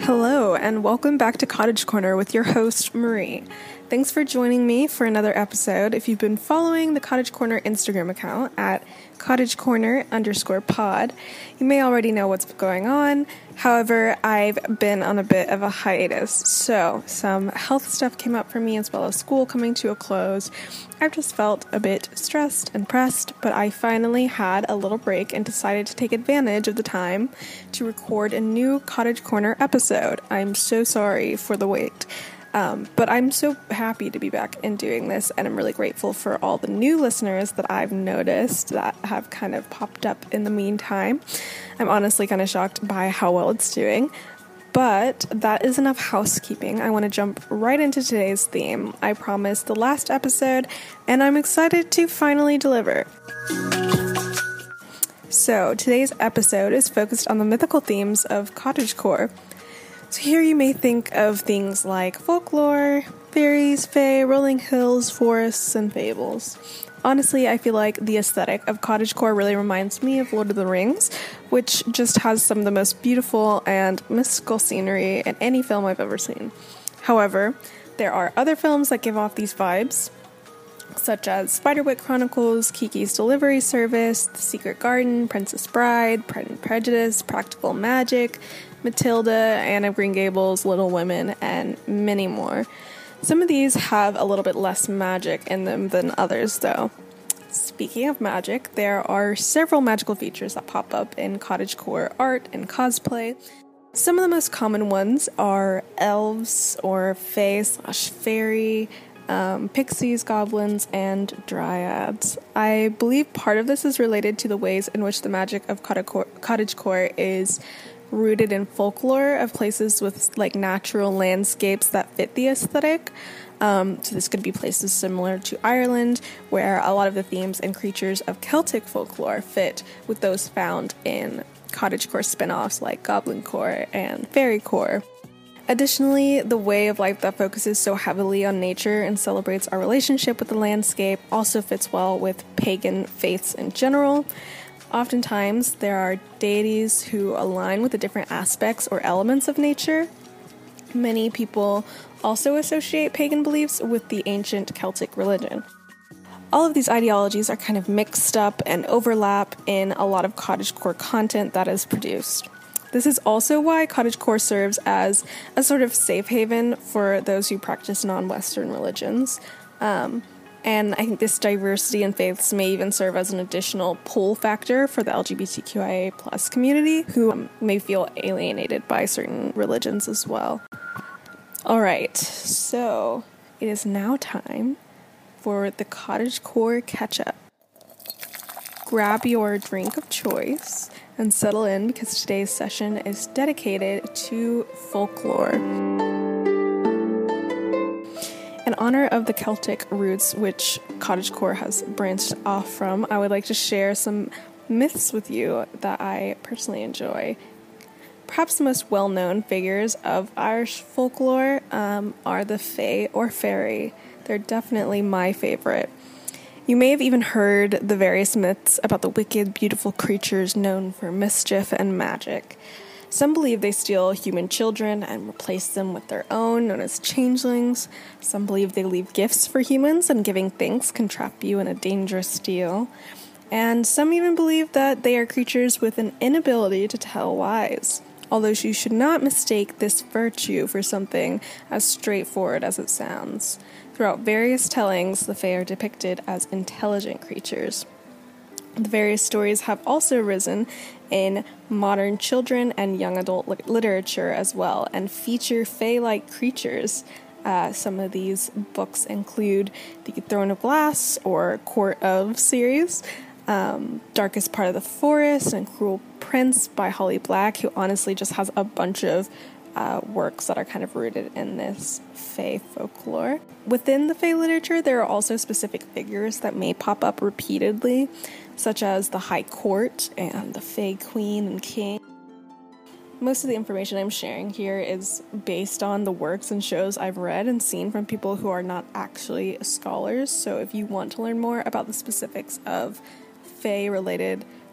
Hello, and welcome back to Cottage Corner with your host, Marie. Thanks for joining me for another episode. If you've been following the Cottage Corner Instagram account at cottagecorner_pod, you may already know what's going on. However, I've been on a bit of a hiatus, so some health stuff came up for me as well as school coming to a close. I've just felt a bit stressed and pressed, but I finally had a little break and decided to take advantage of the time to record a new Cottage Corner episode. I'm so sorry for the wait. But I'm so happy to be back and doing this, and I'm really grateful for all the new listeners that I've noticed that have kind of popped up in the meantime. I'm honestly kind of shocked by how well it's doing, but that is enough housekeeping. I want to jump right into today's theme. I promised the last episode, and I'm excited to finally deliver. So today's episode is focused on the mythical themes of cottagecore. So here you may think of things like folklore, fairies, fae, rolling hills, forests, and fables. Honestly, I feel like the aesthetic of cottagecore really reminds me of Lord of the Rings, which just has some of the most beautiful and mystical scenery in any film I've ever seen. However, there are other films that give off these vibes, such as Spiderwick Chronicles, Kiki's Delivery Service, The Secret Garden, Princess Bride, Pride and Prejudice, Practical Magic, Matilda, Anne of Green Gables, Little Women, and many more. Some of these have a little bit less magic in them than others, though. Speaking of magic, there are several magical features that pop up in cottagecore art and cosplay. Some of the most common ones are elves or fae/fairy, pixies, goblins, and dryads. I believe part of this is related to the ways in which the magic of cottagecore is rooted in folklore of places with like natural landscapes that fit the aesthetic. So this could be places similar to Ireland, where a lot of the themes and creatures of Celtic folklore fit with those found in cottagecore spin-offs like goblincore and fairycore. Additionally, the way of life that focuses so heavily on nature and celebrates our relationship with the landscape also fits well with pagan faiths in general. Oftentimes, there are deities who align with the different aspects or elements of nature. Many people also associate pagan beliefs with the ancient Celtic religion. All of these ideologies are kind of mixed up and overlap in a lot of cottagecore content that is produced. This is also why cottagecore serves as a sort of safe haven for those who practice non-Western religions. And I think this diversity in faiths may even serve as an additional pull factor for the LGBTQIA+ community, who may feel alienated by certain religions as well. Alright, so it is now time for the cottagecore catch-up. Grab your drink of choice and settle in because today's session is dedicated to folklore. In honor of the Celtic roots which cottagecore has branched off from, I would like to share some myths with you that I personally enjoy. Perhaps the most well-known figures of Irish folklore are the fae or fairy. They're definitely my favorite. You may have even heard the various myths about the wicked, beautiful creatures known for mischief and magic. Some believe they steal human children and replace them with their own, known as changelings. Some believe they leave gifts for humans, and giving thanks can trap you in a dangerous deal. And some even believe that they are creatures with an inability to tell lies. Although you should not mistake this virtue for something as straightforward as it sounds. Throughout various tellings, the fae are depicted as intelligent creatures. The various stories have also arisen in modern children and young adult literature as well, and feature fae-like creatures. Some of these books include the Throne of Glass or Court of series, Darkest Part of the Forest, and Cruel Prince by Holly Black, who honestly just has a bunch of works that are kind of rooted in this fae folklore. Within the fae literature, there are also specific figures that may pop up repeatedly, such as the High Court and the Fae Queen and King. Most of the information I'm sharing here is based on the works and shows I've read and seen from people who are not actually scholars, so if you want to learn more about the specifics of fae-related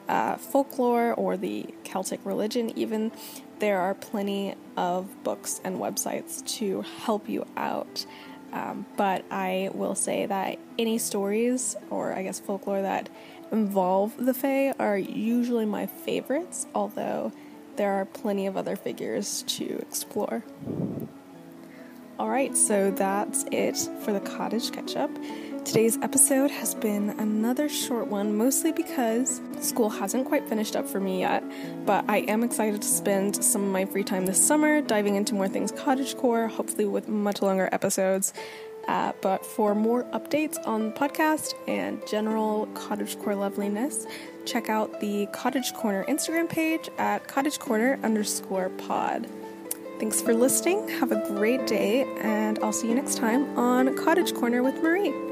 folklore or the Celtic religion even, there are plenty of books and websites to help you out. But I will say that any stories, or I guess folklore, that involve the Fae are usually my favorites, although there are plenty of other figures to explore. Alright, so that's it for the Cottage Catch-Up. Today's episode has been another short one, mostly because school hasn't quite finished up for me yet, but I am excited to spend some of my free time this summer diving into more things cottagecore, hopefully with much longer episodes. But for more updates on the podcast and general cottagecore loveliness, check out the Cottage Corner Instagram page at cottagecorner_pod. Thanks for listening, have a great day, and I'll see you next time on Cottage Corner with Marie.